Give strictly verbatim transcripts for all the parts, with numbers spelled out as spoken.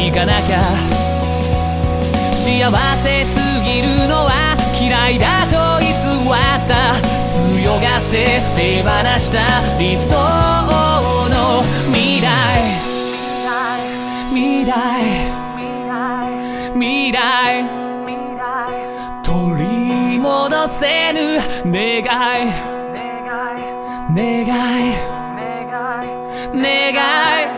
行かなきゃ。幸せすぎるのは嫌いだと偽った強がって手放した理想の未来未来未来取り戻せぬ願い願い願い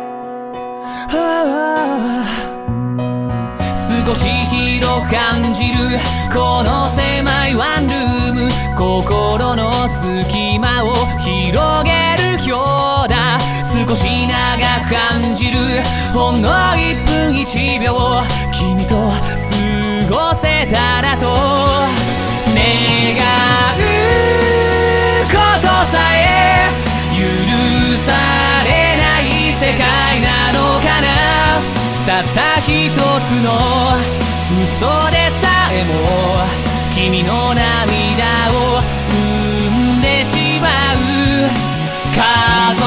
少し広く感じるこの狭いワンルーム、心の隙間を広げるようだ。少し長く感じるほんのいっぷんいちびょう、君と過ごせたらと願うことさえ許されない世界なのかな。たった一つの嘘でさえも君の涙を生んでしまう。数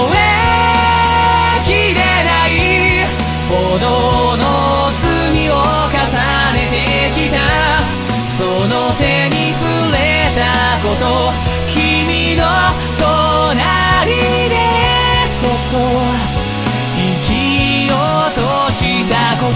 えきれないほどの罪を重ねてきた。その手に触れたこと、君の隣でそっと息を落としたこと。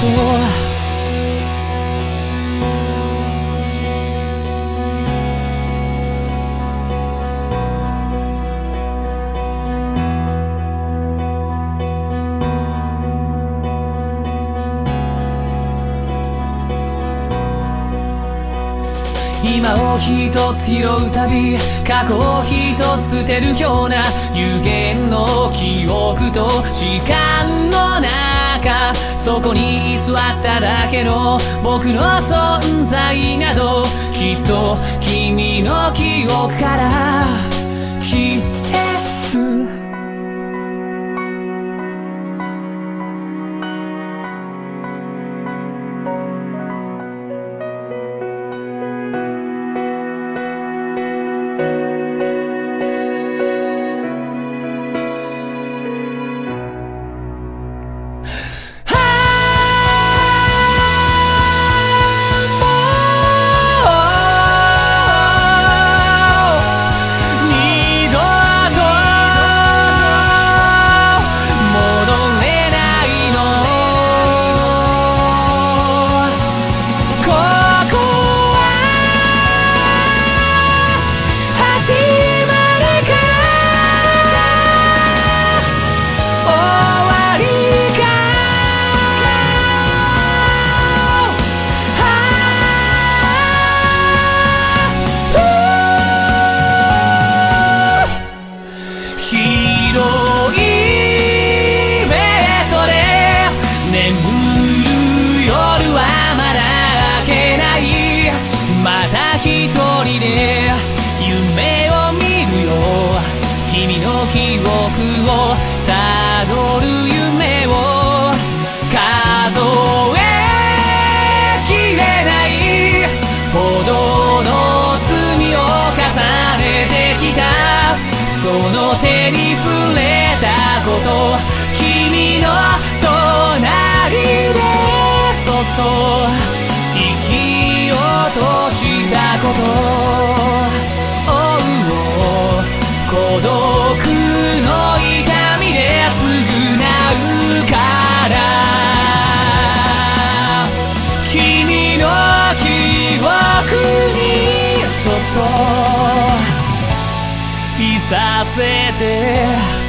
今を一つ拾うたび過去を一つ捨てるような有限の記憶と時間の中、そこに居座っただけの僕の存在などきっと君の記憶から消える。一人で夢を見るよ、君の記憶をたどる夢を数えきれないほどの罪を重ねてきた。その手に触れたこと、君の隣でそっと息を落としたこと、oh, oh, 孤独の痛みで償うから。君の記憶にそっといさせて